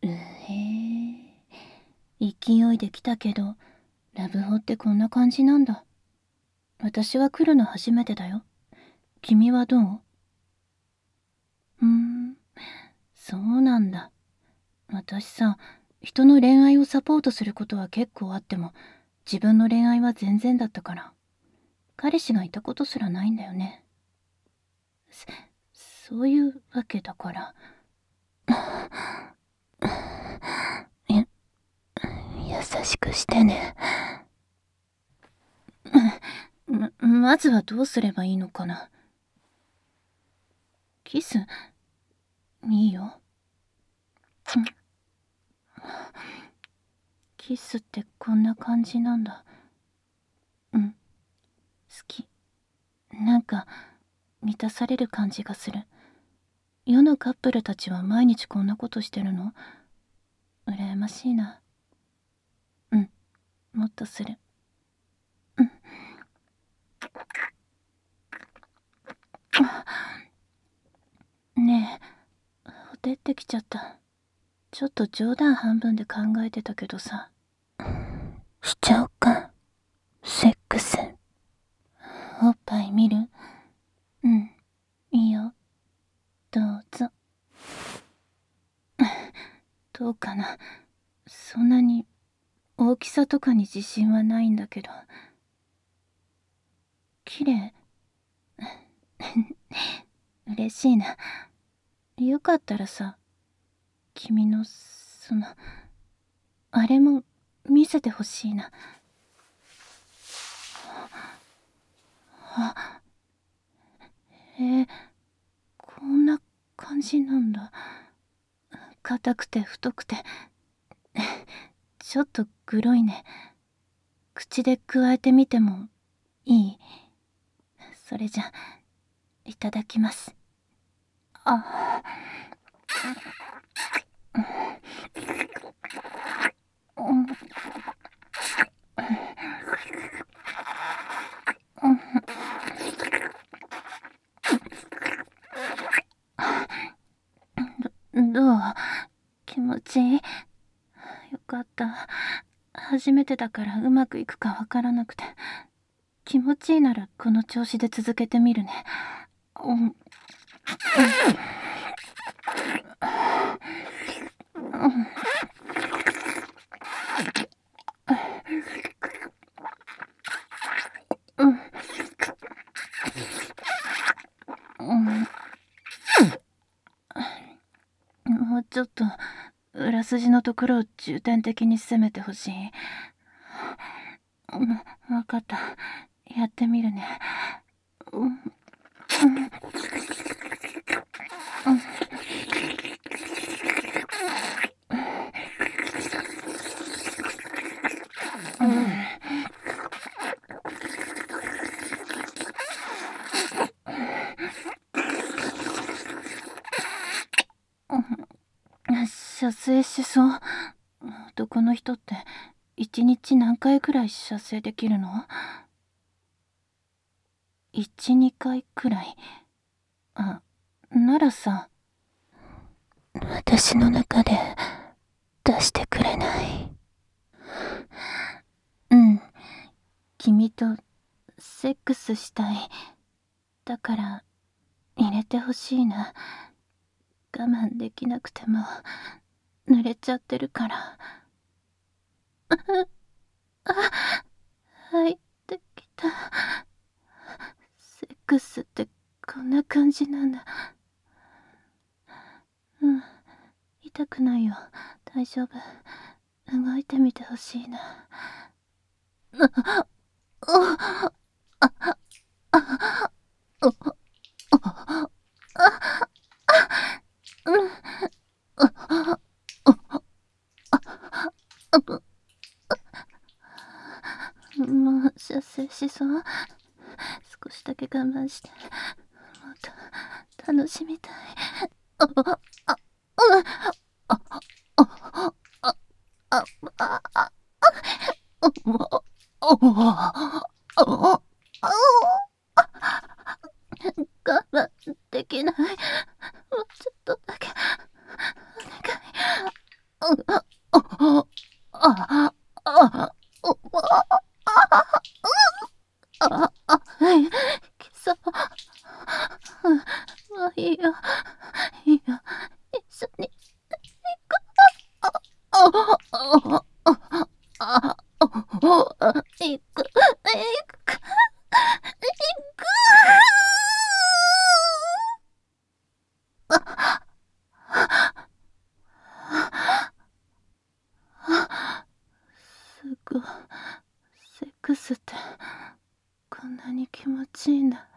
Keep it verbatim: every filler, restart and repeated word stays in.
うへえ。勢いで来たけど、ラブホってこんな感じなんだ。私は来るの初めてだよ。君はどう？うーん、そうなんだ。私さ、人の恋愛をサポートすることは結構あっても、自分の恋愛は全然だったから、彼氏がいたことすらないんだよね。そ、そういうわけだから。や、優しくしてね。ま、まずはどうすればいいのかな。キス？いいよ。キスってこんな感じなんだ。うん、好き。なんか、満たされる感じがする。世のカップルたちは毎日こんなことしてるの？羨ましいな。うん、もっとする。うん。ねえ、ほてってきちゃった。ちょっと冗談半分で考えてたけどさ。しちゃおうか。セックス。おっぱい見る？うん、いいよ。どうぞ。どうかな。そんなに大きさとかに自信はないんだけど。綺麗？嬉しいな。よかったらさ、君の、その、あれも見せてほしいな。あ、えー、こんな感じなんだ。硬くて太くて、ちょっとグロいね。口でくわえてみてもいい？それじゃ、いただきます。あ、うん、うん、どう？気持ちいい？よかった。初めてだからうまくいくかわからなくて。気持ちいいならこの調子で続けてみるね。うん、うん、うん、もうちょっと裏筋のところを重点的に攻めてほしい。うん、わかった。やってみるね。うん、うん、うん。射精しそう。男の人って一日何回くらい射精できるの？いち、にかいくらい。あ、ならさ、私の中で出してくれない？うん、君とセックスしたい。だから入れてほしいな。我慢できなくても濡れちゃってるから。あ、入ってきた。セックスってこんな感じなんだ。うん、痛くないよ。大丈夫。動いてみてほしいな。あ、あ、あ、あ、あ、うん、あ、もう射精しそう。少しだけ我慢して、もっと楽しみたい。あ、あ、あ、うん、あ、あ、あ、あ、あ、あ、あ、あ、我慢できない。もうちょっとだけ。お願い。 あ、あ、あ、お、あ、あ、あ、貴様。もういいよ。いいよ。一緒に行こう。あ、あ、あ、あ、あ、あ、行く、行く、行く。すぐ、セックスってこんなに気持ちいいんだ。